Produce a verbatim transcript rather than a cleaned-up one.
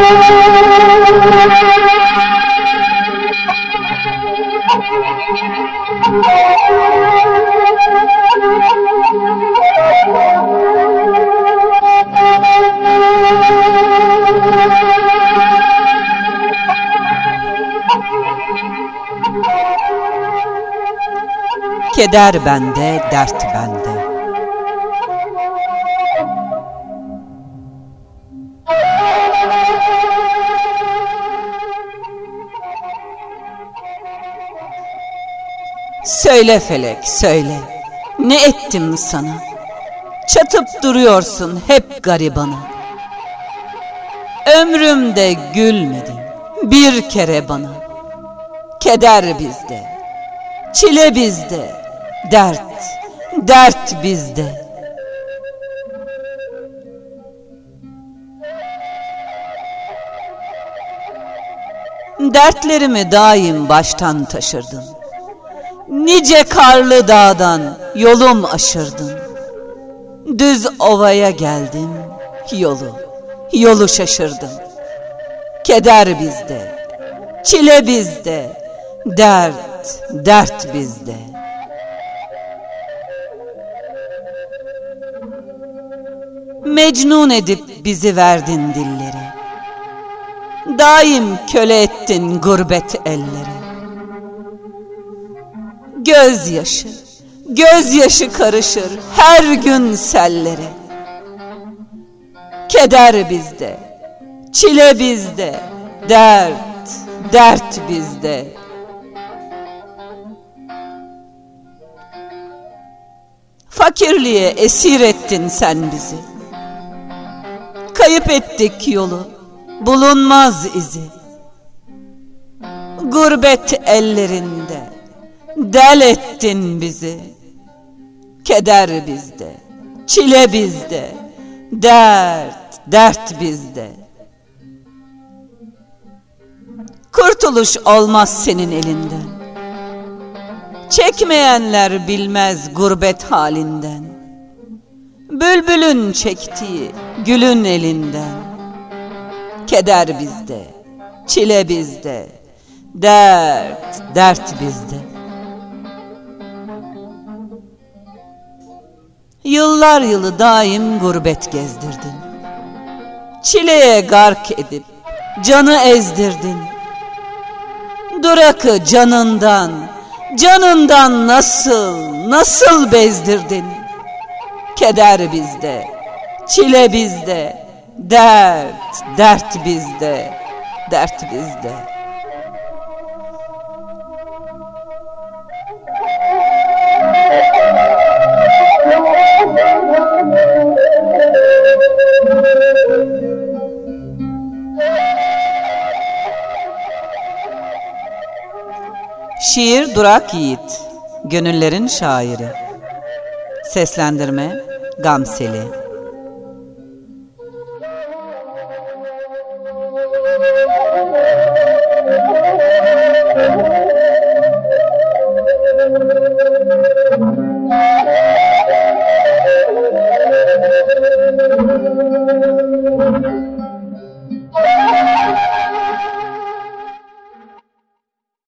Keder bende, dert bende. Söyle felek, söyle. Ne ettim sana? Çatıp duruyorsun hep garibana. Ömrümde gülmedin bir kere bana. Keder bizde, çile bizde, dert, dert bizde. Dertlerimi daim baştan taşırdın. Nice karlı dağdan yolum aşırdın. Düz ovaya geldim, yolu, yolu şaşırdım. Keder bizde, çile bizde, dert, dert bizde. Mecnun edip bizi verdin dillere. Daim köle ettin gurbet ellere. Gözyaşı, gözyaşı karışır her gün sellere. Keder bizde, çile bizde, dert, dert bizde. Fakirliğe esir ettin sen bizi. Kayıp ettik yolu, bulunmaz izi. Gurbet ellerinde del ettin bizi. Keder bizde, çile bizde, dert, dert bizde. Kurtuluş olmaz senin elinden. Çekmeyenler bilmez gurbet halinden. Bülbülün çektiği gülün elinden. Keder bizde, çile bizde, dert, dert bizde. Yıllar yılı daim gurbet gezdirdin. Çileye gark edip canı ezdirdin. Durakı canından, canından nasıl, nasıl bezdirdin. Keder bizde, çile bizde, dert, dert bizde, dert bizde. Şiir Durak Yiğit, gönüllerin şairi. Seslendirme Gamseli.